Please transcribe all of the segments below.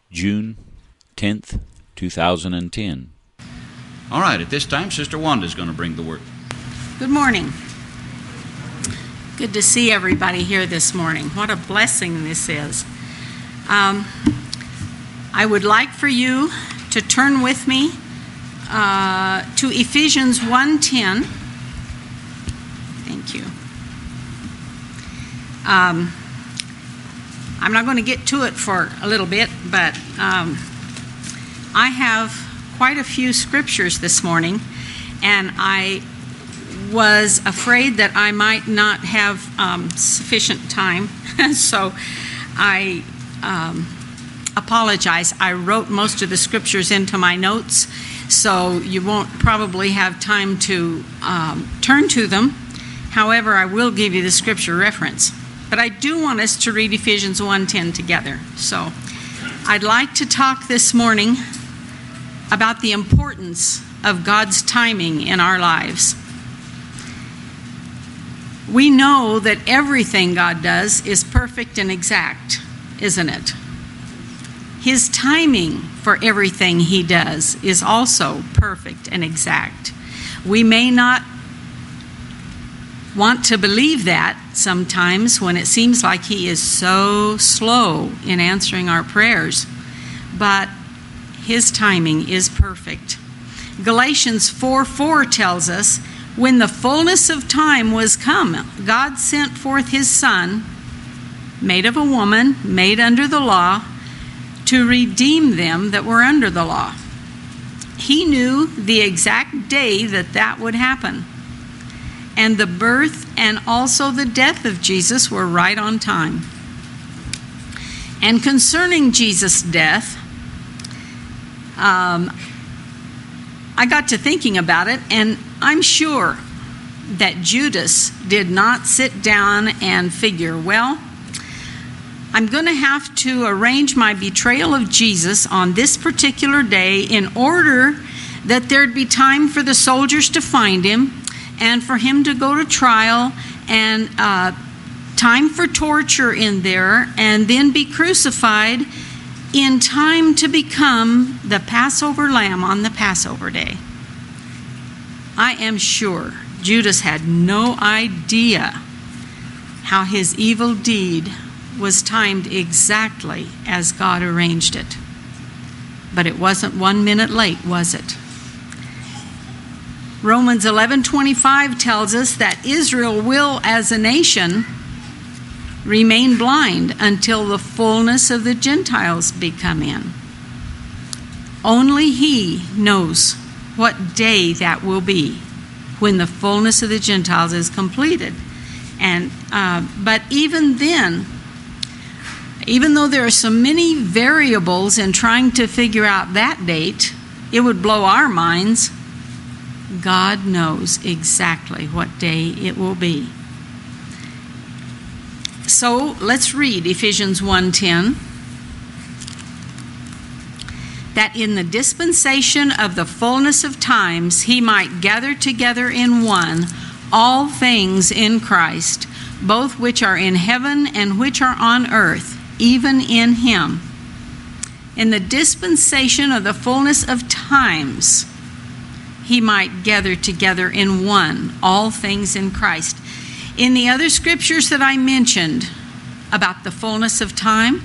June 10th, 2010. All right, at this time, Sister Wanda's going to bring the word. Good morning. Good to see everybody here this morning. What a blessing this is. I would like for you to turn with me to Ephesians 1:10. Thank you. I'm not going to get to it for a little bit, but I have quite a few scriptures this morning, and I was afraid that I might not have sufficient time, so I apologize. I wrote most of the scriptures into my notes, so you won't probably have time to turn to them. However, I will give you the scripture reference. But I do want us to read Ephesians 1:10 together. So I'd like to talk this morning about the importance of God's timing in our lives. We know that everything God does is perfect and exact, isn't it? His timing for everything He does is also perfect and exact. We may not want to believe that sometimes when it seems like He is so slow in answering our prayers, but His timing is perfect. Galatians 4:4 tells us, when the fullness of time was come, God sent forth His Son, made of a woman, made under the law, to redeem them that were under the law. He knew the exact day that would happen. And the birth and also the death of Jesus were right on time. And concerning Jesus' death, I got to thinking about it, and I'm sure that Judas did not sit down and figure, well, I'm going to have to arrange my betrayal of Jesus on this particular day in order that there'd be time for the soldiers to find Him, and for Him to go to trial, and time for torture in there, and then be crucified in time to become the Passover lamb on the Passover day. I am sure Judas had no idea how his evil deed was timed exactly as God arranged it. But it wasn't 1 minute late, was it? Romans 11:25 tells us that Israel will, as a nation, remain blind until the fullness of the Gentiles be come in. Only He knows what day that will be when the fullness of the Gentiles is completed. And but even then, even though there are so many variables in trying to figure out that date, it would blow our minds. God knows exactly what day it will be. So let's read Ephesians 1:10. That in the dispensation of the fullness of times He might gather together in one all things in Christ, both which are in heaven and which are on earth, even in Him. In the dispensation of the fullness of times He might gather together in one all things in Christ. In the other scriptures that I mentioned about the fullness of time,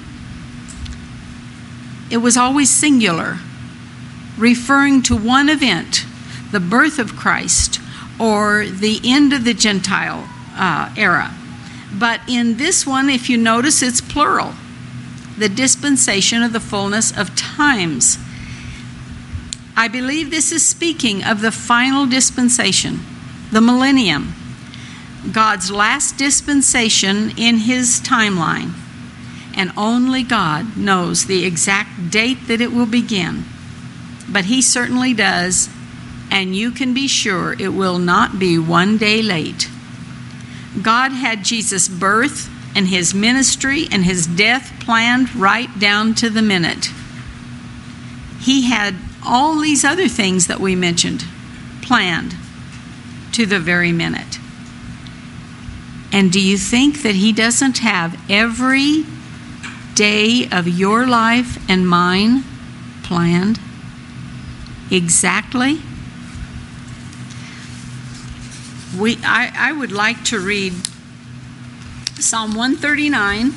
it was always singular, referring to one event, the birth of Christ or the end of the Gentile era. But in this one, if you notice, it's plural, the dispensation of the fullness of times. I believe this is speaking of the final dispensation, the millennium, God's last dispensation in His timeline. And only God knows the exact date that it will begin. But He certainly does, and you can be sure it will not be 1 day late. God had Jesus' birth and His ministry and His death planned right down to the minute. He had all these other things that we mentioned planned to the very minute. And do you think that He doesn't have every day of your life and mine planned? Exactly. I would like to read Psalm 139,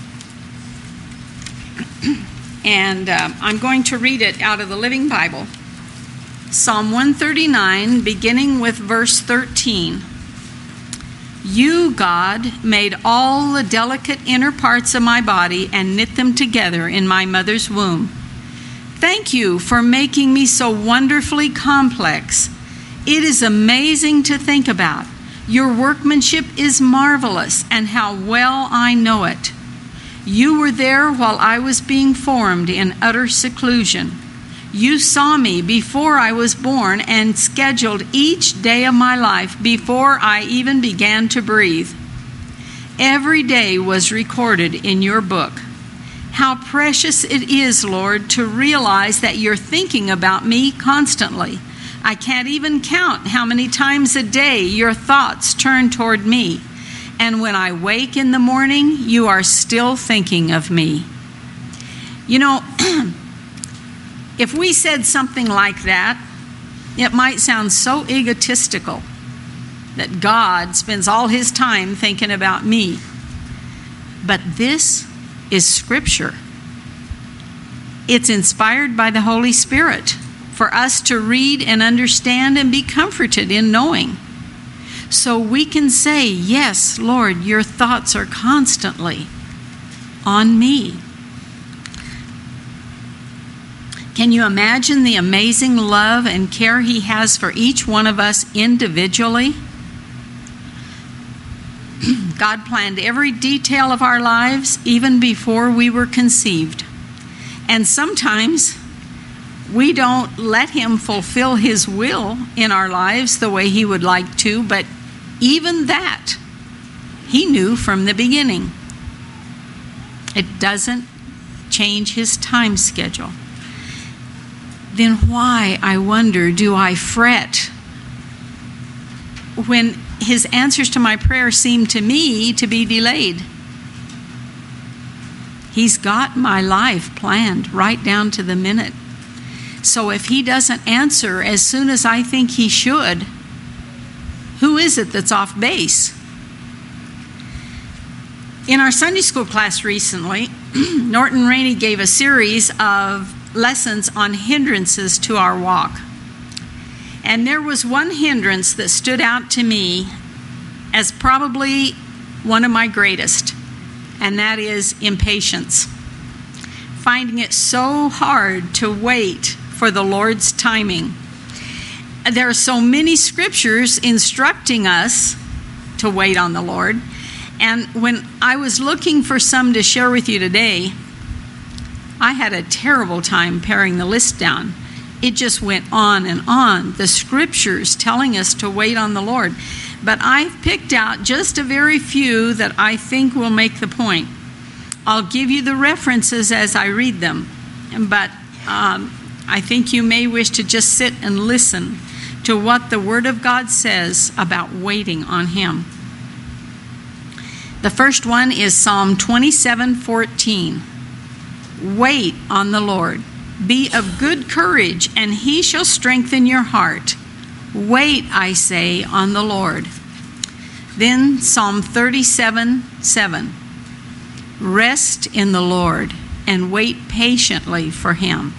and I'm going to read it out of the Living Bible. Psalm 139, beginning with verse 13. You, God, made all the delicate inner parts of my body and knit them together in my mother's womb. Thank you for making me so wonderfully complex. It is amazing to think about. Your workmanship is marvelous, and how well I know it. You were there while I was being formed in utter seclusion. You saw me before I was born and scheduled each day of my life before I even began to breathe. Every day was recorded in your book. How precious it is, Lord, to realize that you're thinking about me constantly. I can't even count how many times a day your thoughts turn toward me. And when I wake in the morning, you are still thinking of me. You know, if we said something like that, it might sound so egotistical that God spends all his time thinking about me. But this is Scripture. It's inspired by the Holy Spirit for us to read and understand and be comforted in knowing. So we can say, yes, Lord, your thoughts are constantly on me. Can you imagine the amazing love and care he has for each one of us individually? God planned every detail of our lives even before we were conceived. And sometimes we don't let him fulfill his will in our lives the way he would like to, but even that he knew from the beginning. It doesn't change his time schedule. Then why, I wonder, do I fret when his answers to my prayer seem to me to be delayed? He's got my life planned right down to the minute. So if he doesn't answer as soon as I think he should, who is it that's off base? In our Sunday school class recently, Norton Rainey gave a series of lessons on hindrances to our walk. And there was one hindrance that stood out to me as probably one of my greatest, and that is impatience. Finding it so hard to wait for the Lord's timing. There are so many scriptures instructing us to wait on the Lord. And when I was looking for some to share with you today, I had a terrible time paring the list down. It just went on and on, the scriptures telling us to wait on the Lord. But I've picked out just a very few that I think will make the point. I'll give you the references as I read them, but I think you may wish to just sit and listen to what the Word of God says about waiting on him. The first one is Psalm 27:14. Wait on the Lord. Be of good courage, and he shall strengthen your heart. Wait, I say, on the Lord. Then Psalm 37:7. Rest in the Lord and wait patiently for him.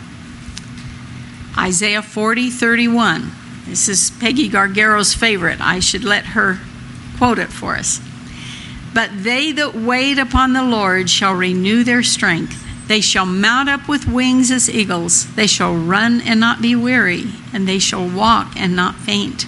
Isaiah 40:31. This is Peggy Gargaro's favorite. I should let her quote it for us. But they that wait upon the Lord shall renew their strength. They shall mount up with wings as eagles. They shall run and not be weary, and they shall walk and not faint.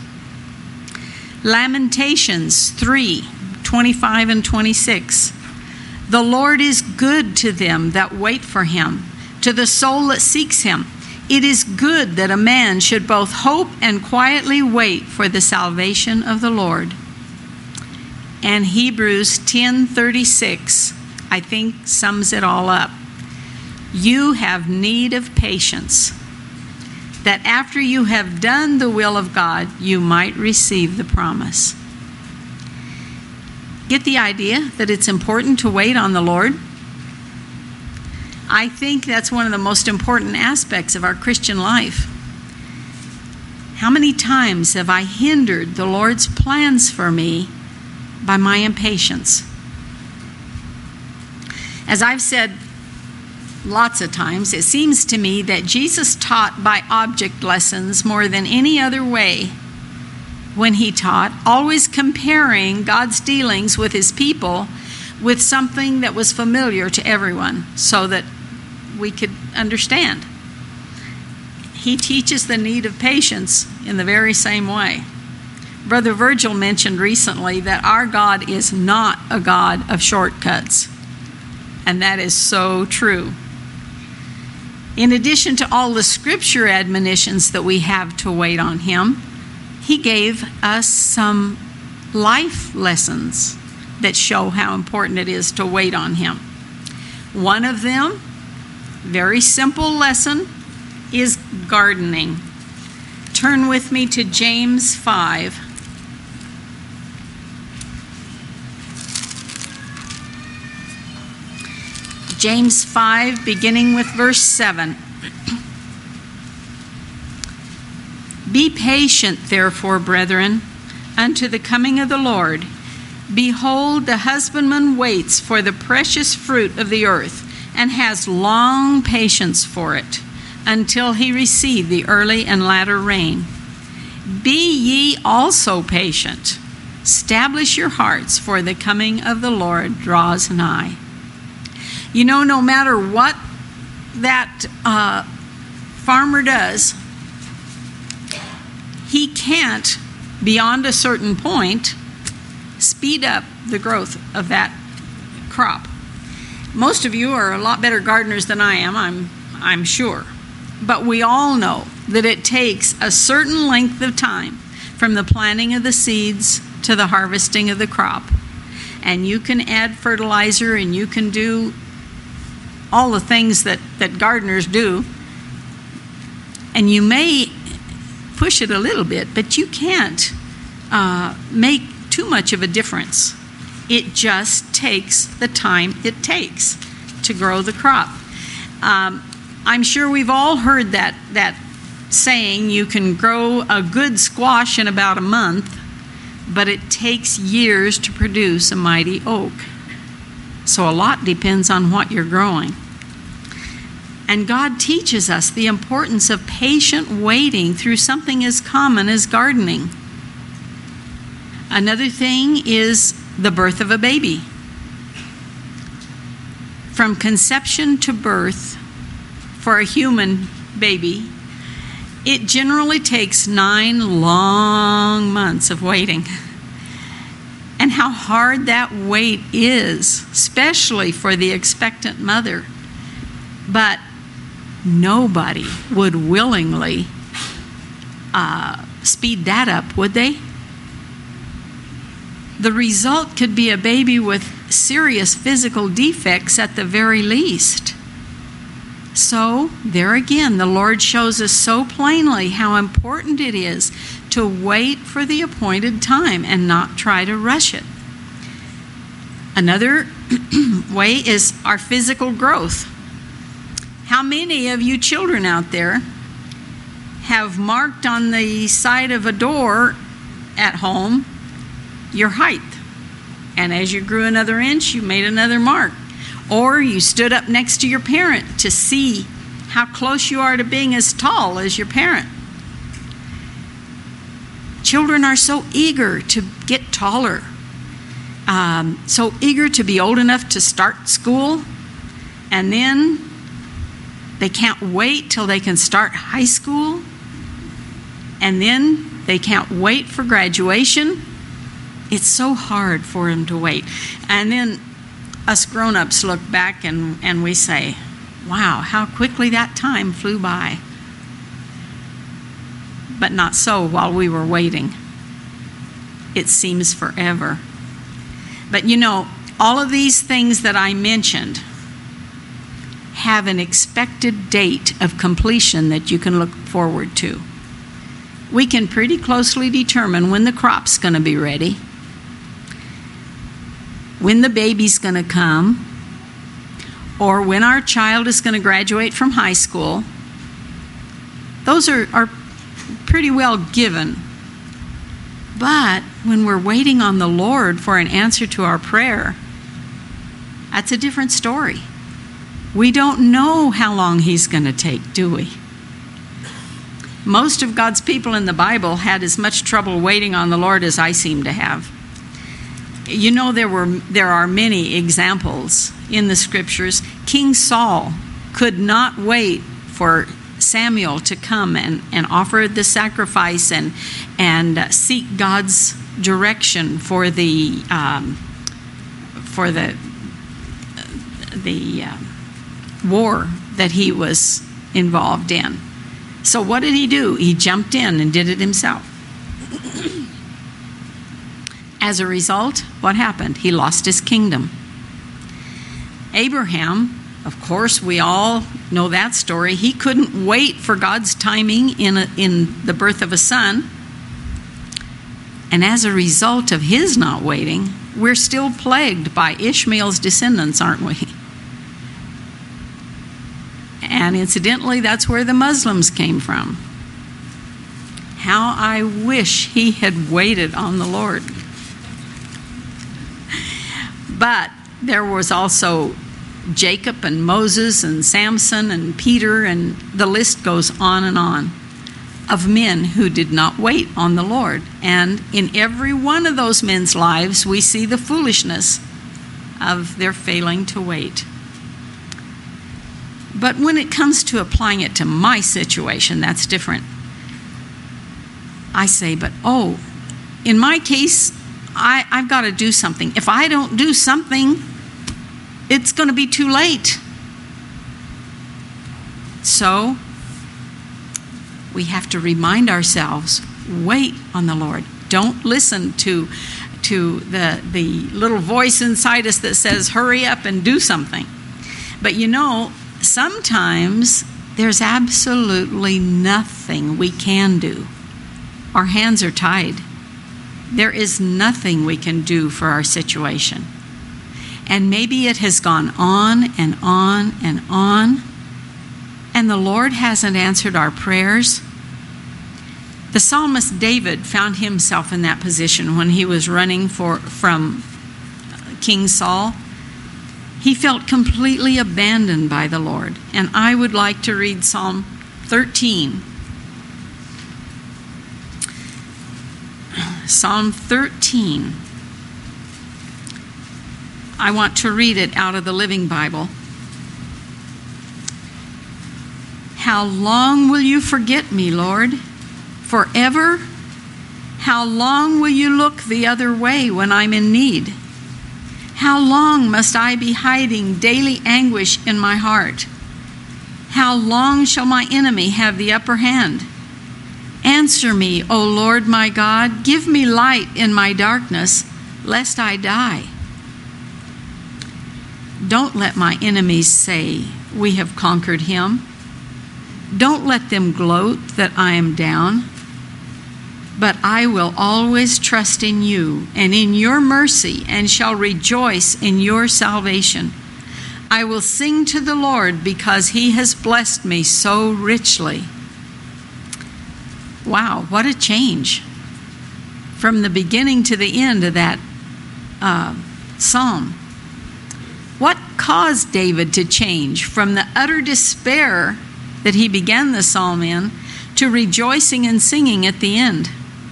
Lamentations 3:25 and 26. The Lord is good to them that wait for him, to the soul that seeks him. It is good that a man should both hope and quietly wait for the salvation of the Lord. And Hebrews 10:36, I think, sums it all up. You have need of patience, that after you have done the will of God, you might receive the promise. Get the idea that it's important to wait on the Lord? I think that's one of the most important aspects of our Christian life. How many times have I hindered the Lord's plans for me by my impatience? As I've said lots of times, it seems to me that Jesus taught by object lessons more than any other way when he taught, always comparing God's dealings with his people with something that was familiar to everyone so that we could understand. He teaches the need of patience in the very same way. Brother Virgil mentioned recently that our God is not a God of shortcuts, and that is so true. In addition to all the scripture admonitions that we have to wait on him, he gave us some life lessons that show how important it is to wait on him. One of them, very simple lesson, is gardening. Turn with me to James 5. James 5, beginning with verse 7. Be patient, therefore, brethren, unto the coming of the Lord. Behold, the husbandman waits for the precious fruit of the earth, and has long patience for it, until he receive the early and latter rain. Be ye also patient. Establish your hearts, for the coming of the Lord draws nigh. You know, no matter what that farmer does, he can't, beyond a certain point, speed up the growth of that crop. Most of you are a lot better gardeners than I am, I'm sure. But we all know that it takes a certain length of time from the planting of the seeds to the harvesting of the crop. And you can add fertilizer and you can do all the things that gardeners do. And you may push it a little bit, but you can't make too much of a difference. It just takes the time it takes to grow the crop. I'm sure we've all heard that saying, you can grow a good squash in about a month, but it takes years to produce a mighty oak. So a lot depends on what you're growing. And God teaches us the importance of patient waiting through something as common as gardening. Another thing is the birth of a baby. From conception to birth for a human baby, it generally takes 9 long months of waiting. And how hard that wait is, especially for the expectant mother. But nobody would willingly speed that up, would they? The result could be a baby with serious physical defects at the very least. So, there again, the Lord shows us so plainly how important it is to wait for the appointed time and not try to rush it. Another way is our physical growth. How many of you children out there have marked on the side of a door at home your height? And as you grew another inch, you made another mark. Or you stood up next to your parent to see how close you are to being as tall as your parent. Children are so eager to get taller, so eager to be old enough to start school, and then they can't wait till they can start high school, and then they can't wait for graduation. It's so hard for them to wait. And then us grown-ups look back and we say, wow, how quickly that time flew by. But not so while we were waiting. It seems forever. But you know, all of these things that I mentioned have an expected date of completion that you can look forward to. We can pretty closely determine when the crop's going to be ready, when the baby's going to come, or when our child is going to graduate from high school. Those are pretty well given. But when we're waiting on the Lord for an answer to our prayer, that's a different story. We don't know how long He's going to take, do we? Most of God's people in the Bible had as much trouble waiting on the Lord as I seem to have. You know, there are many examples in the Scriptures. King Saul could not wait for Samuel to come and offer the sacrifice and seek God's direction for the war that he was involved in. So what did he do? He jumped in and did it himself. As a result, what happened? He lost his kingdom. Abraham, of course, we all know that story. He couldn't wait for God's timing in the birth of a son. And as a result of his not waiting, we're still plagued by Ishmael's descendants, aren't we? And incidentally, that's where the Muslims came from. How I wish he had waited on the Lord. But there was also Jacob and Moses and Samson and Peter, and the list goes on, of men who did not wait on the Lord. And in every one of those men's lives, we see the foolishness of their failing to wait. But when it comes to applying it to my situation, that's different. I say, in my case, I've got to do something. If I don't do something, it's going to be too late. So, we have to remind ourselves, wait on the Lord. Don't listen to the little voice inside us that says, hurry up and do something. But you know, sometimes there's absolutely nothing we can do. Our hands are tied. There is nothing we can do for our situation. And maybe it has gone on and on and on, and the Lord hasn't answered our prayers. The psalmist David found himself in that position when he was running from King Saul. He felt completely abandoned by the Lord. And I would like to read Psalm 13. Psalm 13. I want to read it out of the Living Bible. How long will you forget me, Lord? Forever? How long will you look the other way when I'm in need? How long must I be hiding daily anguish in my heart? How long shall my enemy have the upper hand? Answer me, O Lord my God. Give me light in my darkness, lest I die. Don't let my enemies say, we have conquered him. Don't let them gloat that I am down. But I will always trust in you and in your mercy, and shall rejoice in your salvation. I will sing to the Lord because he has blessed me so richly. Wow, what a change from the beginning to the end of that psalm. What caused David to change from the utter despair that he began the psalm in to rejoicing and singing at the end?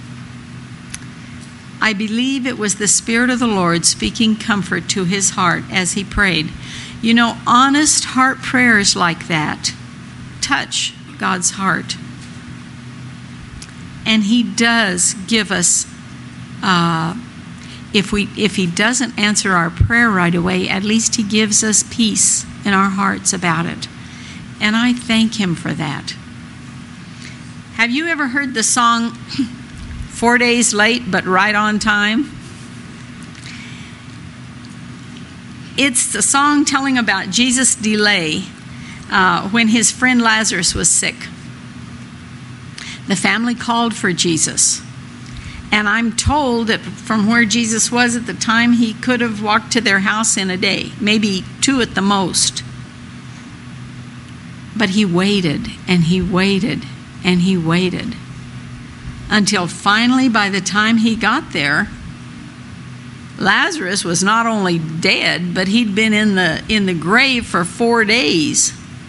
I believe it was the Spirit of the Lord speaking comfort to his heart as he prayed. You know, honest heart prayers like that touch God's heart. And he does give us, if he doesn't answer our prayer right away, at least he gives us peace in our hearts about it. And I thank him for that. Have you ever heard the song, 4 days late but right on time? It's a song telling about Jesus' delay when his friend Lazarus was sick. The family called for Jesus. And I'm told that from where Jesus was at the time, he could have walked to their house in a day, maybe 2 at the most. But he waited, and he waited, and he waited, until finally, by the time he got there, Lazarus was not only dead, but he'd been in the grave for 4 days.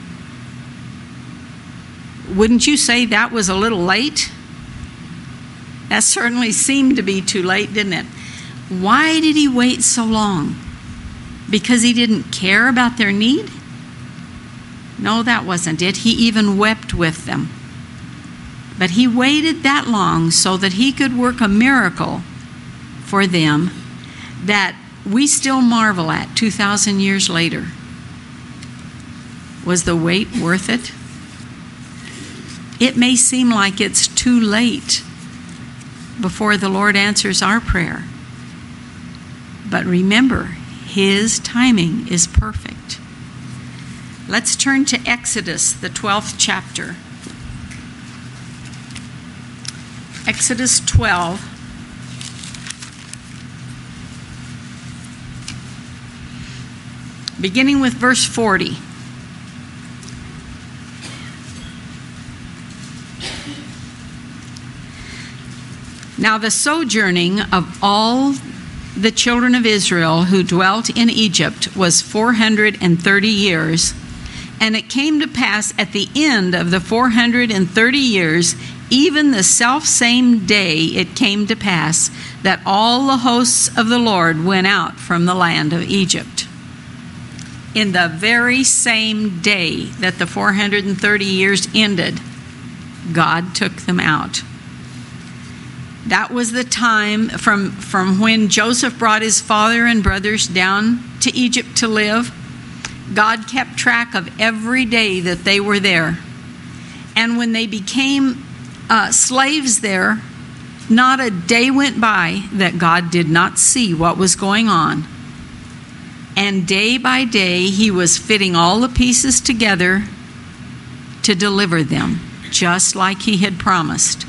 Wouldn't you say that was a little late? That certainly seemed to be too late, didn't it? Why did he wait so long? Because he didn't care about their need? No, that wasn't it. He even wept with them. But he waited that long so that he could work a miracle for them that we still marvel at 2,000 years later. Was the wait worth it? It may seem like it's too late before the Lord answers our prayer. But remember, His timing is perfect. Let's turn to Exodus, the 12th chapter. Exodus 12. Beginning with verse 40. Now the sojourning of all the children of Israel who dwelt in Egypt was 430 years. And it came to pass at the end of the 430 years, even the selfsame day it came to pass, that all the hosts of the Lord went out from the land of Egypt. In the very same day that the 430 years ended, God took them out. That was the time from when Joseph brought his father and brothers down to Egypt to live. God kept track of every day that they were there. And when they became slaves there, not a day went by that God did not see what was going on. And day by day, He was fitting all the pieces together to deliver them, just like He had promised.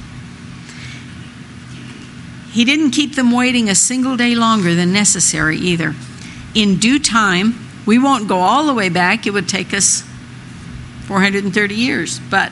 He didn't keep them waiting a single day longer than necessary either. In due time, we won't go all the way back. It would take us 430 years. But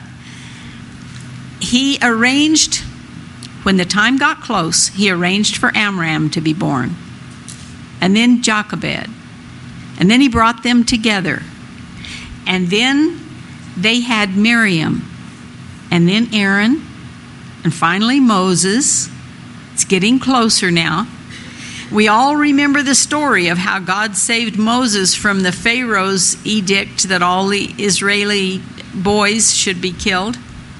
He arranged, when the time got close, He arranged for Amram to be born. And then Jochebed. And then He brought them together. And then they had Miriam. And then Aaron. And finally Moses. It's getting closer now. We all remember the story of how God saved Moses from the Pharaoh's edict that all the Israeli boys should be killed.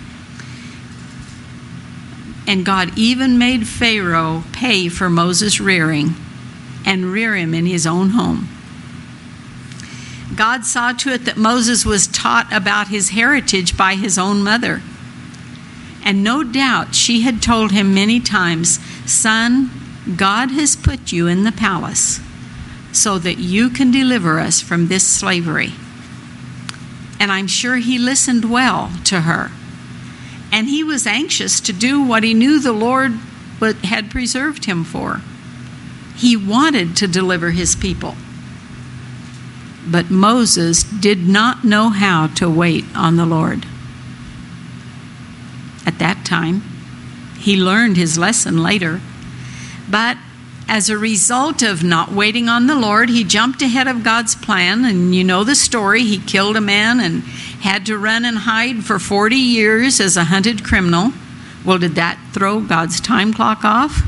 And God even made Pharaoh pay for Moses' rearing and rear him in his own home. God saw to it that Moses was taught about his heritage by his own mother. And no doubt she had told him many times, "Son, God has put you in the palace so that you can deliver us from this slavery." And I'm sure he listened well to her. And he was anxious to do what he knew the Lord had preserved him for. He wanted to deliver his people. But Moses did not know how to wait on the Lord. At that time, he learned his lesson later. But as a result of not waiting on the Lord, he jumped ahead of God's plan. And you know the story. He killed a man and had to run and hide for 40 years as a hunted criminal. Well, did that throw God's time clock off?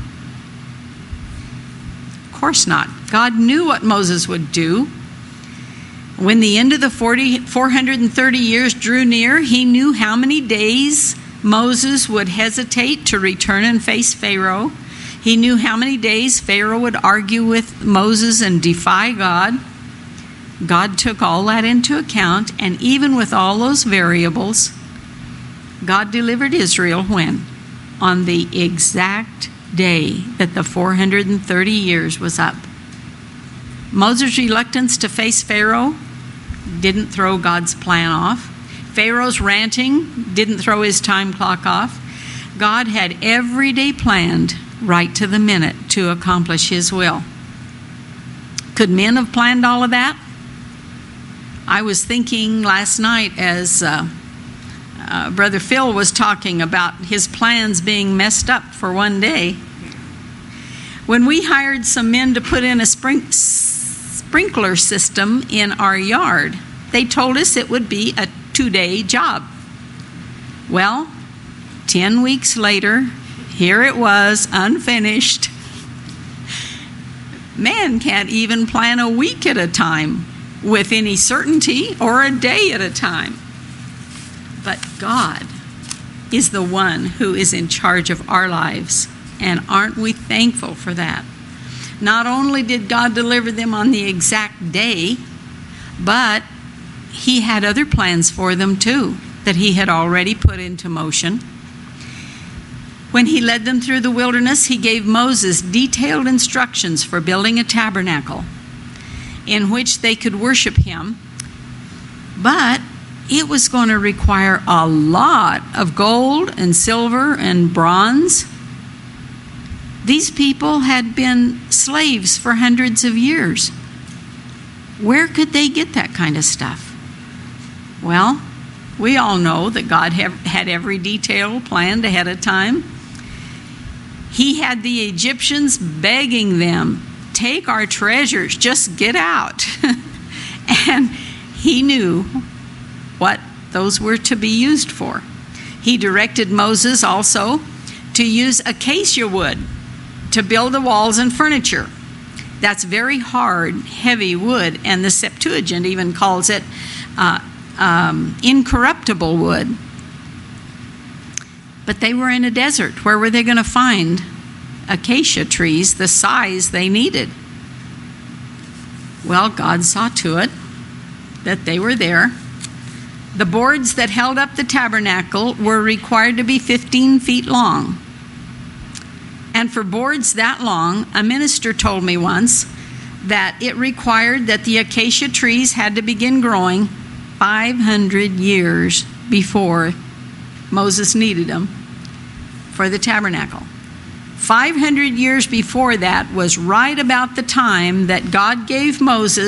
Of course not. God knew what Moses would do. When the end of the 430 years drew near, he knew how many days Moses would hesitate to return and face Pharaoh. He knew how many days Pharaoh would argue with Moses and defy God. God took all that into account, and even with all those variables, God delivered Israel when? On the exact day that the 430 years was up. Moses' reluctance to face Pharaoh didn't throw God's plan off. Pharaoh's ranting didn't throw his time clock off. God had every day planned right to the minute to accomplish his will. Could men have planned all of that? I was thinking last night as Brother Phil was talking about his plans being messed up for one day. When we hired some men to put in a sprinkler system in our yard, they told us it would be a 2-day job. Well, 10 weeks later, here it was, unfinished. Man can't even plan a week at a time with any certainty, or a day at a time. But God is the one who is in charge of our lives, and aren't we thankful for that? Not only did God deliver them on the exact day, but He had other plans for them too that He had already put into motion. When He led them through the wilderness, He gave Moses detailed instructions for building a tabernacle in which they could worship Him. But it was going to require a lot of gold and silver and bronze. These people had been slaves for hundreds of years. Where could they get that kind of stuff? Well, we all know that God had every detail planned ahead of time. He had the Egyptians begging them, "Take our treasures, just get out." And He knew what those were to be used for. He directed Moses also to use acacia wood to build the walls and furniture. That's very hard, heavy wood, and the Septuagint even calls it incorruptible wood. But they were in a desert. Where were they going to find acacia trees the size they needed? Well, God saw to it that they were there. The boards that held up the tabernacle were required to be 15 feet long. And for boards that long, a minister told me once that it required that the acacia trees had to begin growing 500 years before Moses needed them for the tabernacle. 500 years before that was right about the time that God gave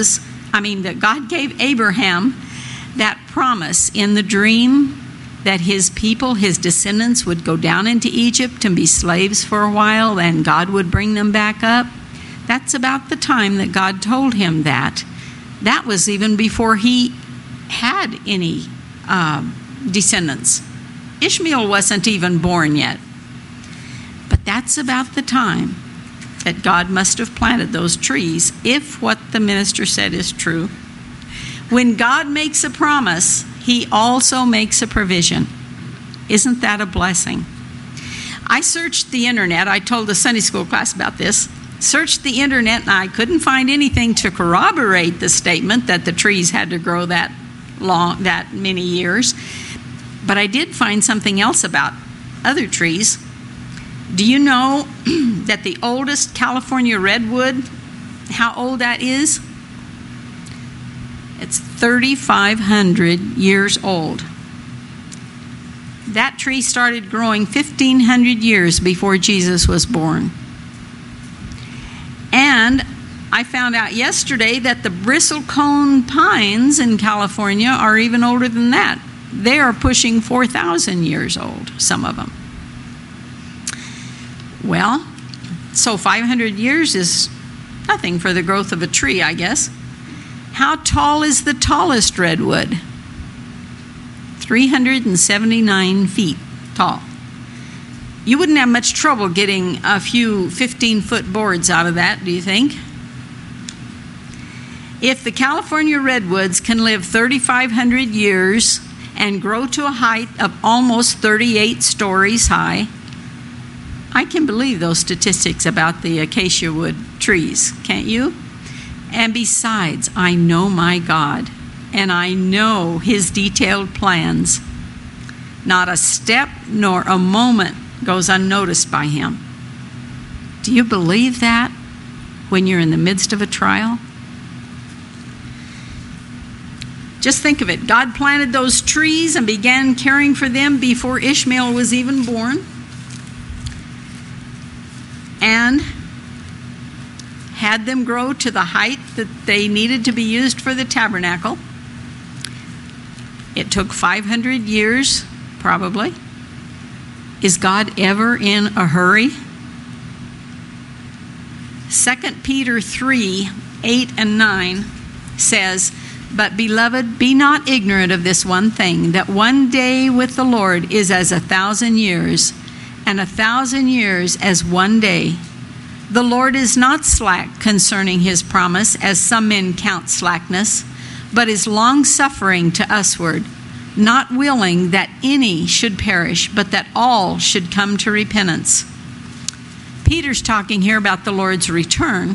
Abraham that promise in the dream that his people, his descendants, would go down into Egypt and be slaves for a while, and God would bring them back up. That's about the time that God told him that. That was even before he had any descendants. Ishmael wasn't even born yet. But that's about the time that God must have planted those trees, if what the minister said is true. When God makes a promise, He also makes a provision. Isn't that a blessing? I searched the internet. I told the Sunday school class about this. Searched the internet, and I couldn't find anything to corroborate the statement that the trees had to grow that long, that many years. But I did find something else about other trees. Do you know that the oldest California redwood, how old that is? It's 3,500 years old. That tree started growing 1,500 years before Jesus was born. And I found out yesterday that the bristlecone pines in California are even older than that. They are pushing 4,000 years old, some of them. Well, so 500 years is nothing for the growth of a tree, I guess. How tall is the tallest redwood? 379 feet tall. You wouldn't have much trouble getting a few 15-foot boards out of that, do you think? If the California redwoods can live 3,500 years and grow to a height of almost 38 stories high, I can believe those statistics about the acacia wood trees, can't you? And besides, I know my God, and I know His detailed plans. Not a step nor a moment goes unnoticed by Him. Do you believe that when you're in the midst of a trial? Just think of it. God planted those trees and began caring for them before Ishmael was even born. And had them grow to the height that they needed to be used for the tabernacle. It took 500 years, probably. Is God ever in a hurry? 2 Peter 3, 8 and 9 says, "But beloved, be not ignorant of this one thing, that one day with the Lord is as 1,000 years, and 1,000 years as one day. The Lord is not slack concerning his promise, as some men count slackness, but is long-suffering to usward, not willing that any should perish, but that all should come to repentance." Peter's talking here about the Lord's return.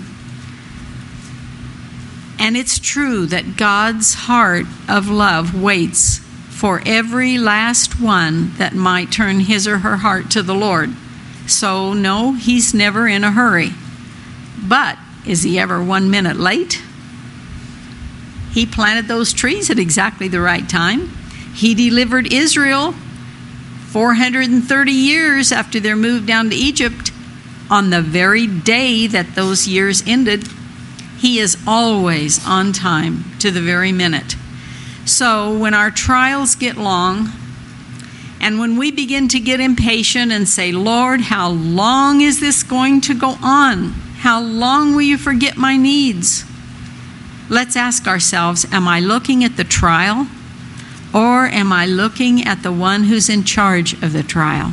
And it's true that God's heart of love waits for every last one that might turn his or her heart to the Lord. So, no, he's never in a hurry. But is he ever 1 minute late? He planted those trees at exactly the right time. He delivered Israel 430 years after their move down to Egypt on the very day that those years ended. He is always on time to the very minute. So when our trials get long, and when we begin to get impatient and say, "Lord, how long is this going to go on? How long will you forget my needs?" Let's ask ourselves, am I looking at the trial, or am I looking at the one who's in charge of the trial?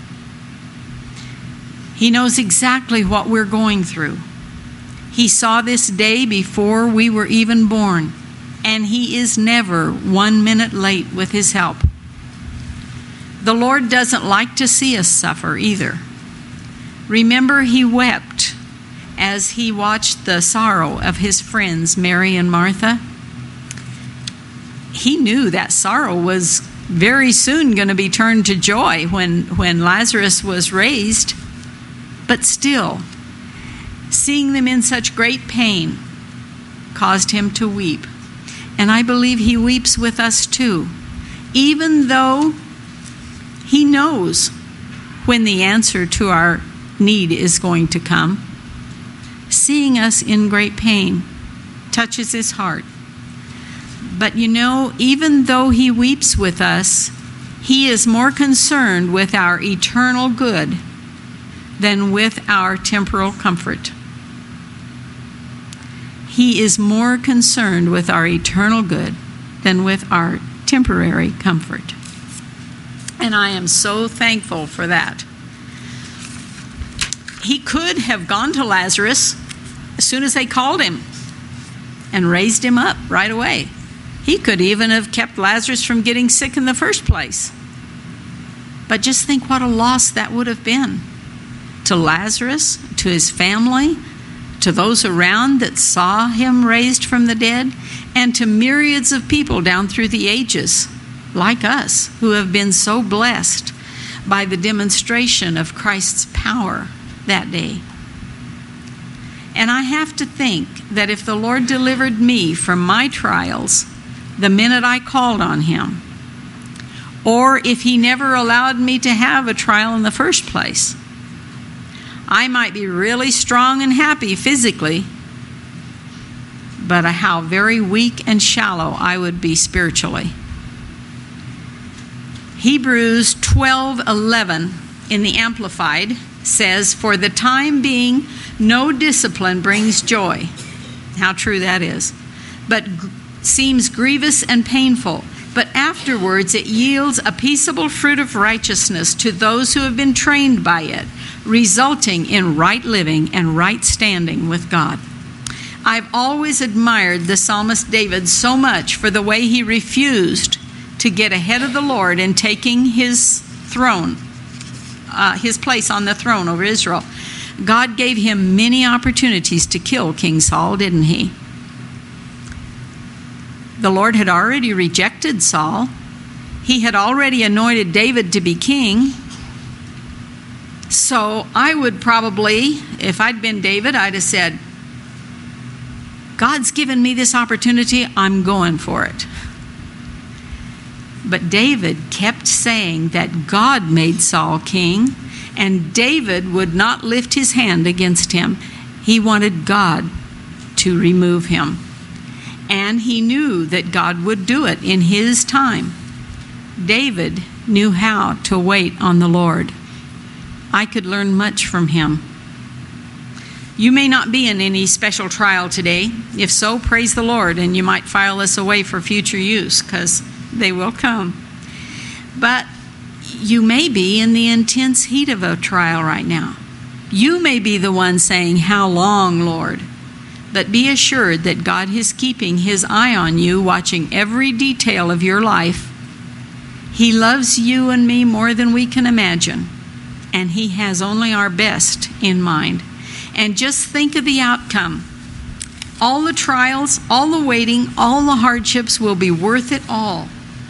He knows exactly what we're going through. He saw this day before we were even born, and he is never 1 minute late with his help. The Lord doesn't like to see us suffer either. Remember, he wept as he watched the sorrow of his friends, Mary and Martha. He knew that sorrow was very soon going to be turned to joy when Lazarus was raised. But still, seeing them in such great pain caused him to weep. And I believe he weeps with us too, even though he knows when the answer to our need is going to come. Seeing us in great pain touches his heart. But you know, even though he weeps with us, he is more concerned with our eternal good than with our temporal comfort. He is more concerned with our eternal good than with our temporary comfort. And I am so thankful for that. He could have gone to Lazarus as soon as they called him and raised him up right away. He could even have kept Lazarus from getting sick in the first place. But just think what a loss that would have been to Lazarus, to his family, to those around that saw him raised from the dead, and to myriads of people down through the ages, like us, who have been so blessed by the demonstration of Christ's power that day. And I have to think that if the Lord delivered me from my trials the minute I called on him, or if he never allowed me to have a trial in the first place, I might be really strong and happy physically, but how very weak and shallow I would be spiritually. Hebrews 12:11 in the Amplified says, "For the time being, no discipline brings joy." How true that is. But seems grievous and painful. But afterwards it yields a peaceable fruit of righteousness to those who have been trained by it, resulting in right living and right standing with God. I've always admired the psalmist David so much for the way he refused to get ahead of the Lord in taking his throne, his place on the throne over Israel. God gave him many opportunities to kill King Saul, didn't he? The Lord had already rejected Saul. He had already anointed David to be king. So I would probably, if I'd been David, I'd have said, God's given me this opportunity, I'm going for it. But David kept saying that God made Saul king, and David would not lift his hand against him. He wanted God to remove him. And he knew that God would do it in his time. David knew how to wait on the Lord. I could learn much from him. You may not be in any special trial today. If so, praise the Lord, and you might file this away for future use, because they will come. But you may be in the intense heat of a trial right now. You may be the one saying, "How long, Lord?" But be assured that God is keeping His eye on you, watching every detail of your life. He loves you and me more than we can imagine, and He has only our best in mind. And just think of the outcome. All the trials, all the waiting, all the hardships will be worth it all.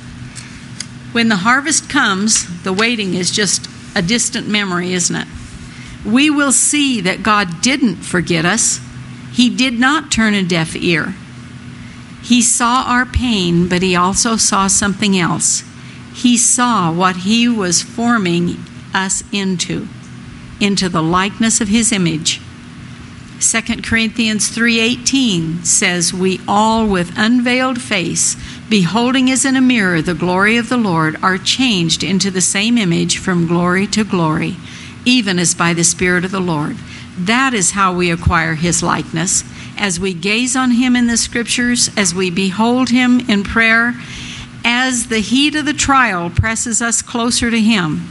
When the harvest comes, the waiting is just a distant memory, isn't it? We will see that God didn't forget us. He did not turn a deaf ear. He saw our pain, but He also saw something else. He saw what He was forming us into the likeness of His image. 2 Corinthians 3:18 says, "We all with unveiled face, beholding as in a mirror the glory of the Lord, are changed into the same image from glory to glory, even as by the Spirit of the Lord." That is how we acquire His likeness, as we gaze on Him in the Scriptures, as we behold Him in prayer, as the heat of the trial presses us closer to Him.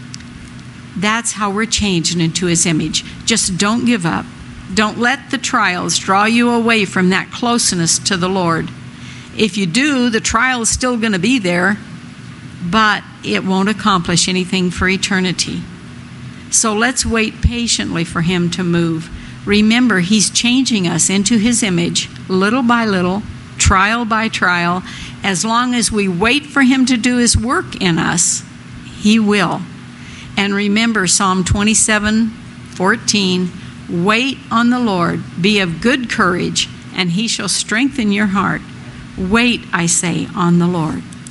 That's how we're changed into His image. Just don't give up. Don't let the trials draw you away from that closeness to the Lord. If you do, the trial is still going to be there, but it won't accomplish anything for eternity. So let's wait patiently for Him to move. Remember, He's changing us into His image, little by little, trial by trial. As long as we wait for Him to do His work in us, He will. And remember Psalm 27:14, "Wait on the Lord, be of good courage, and He shall strengthen your heart." Wait, I say, on the Lord.